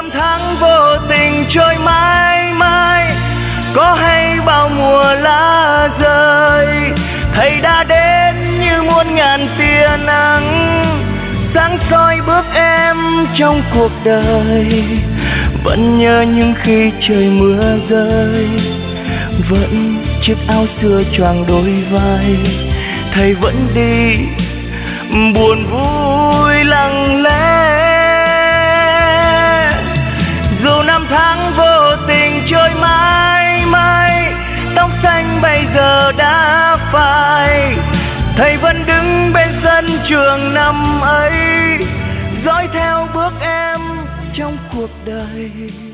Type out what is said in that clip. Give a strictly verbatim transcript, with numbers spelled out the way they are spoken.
năm tháng vô tình trôi mãi mãi, có hay bao mùa lá rơi. Thầy đã đến như muôn ngàn tia nắng, sáng soi bước em trong cuộc đời. Vẫn nhớ những khi trời mưa rơi, vẫn chiếc áo xưa choàng đôi vai. Thầy vẫn đi buồn vui lặng lẽ, dù năm tháng vô tình trôi mãi mãi, tóc xanh bây giờ đã phai. Thầy vẫn đứng bên sân trường năm ấy, dõi theo bước em trong cuộc đời.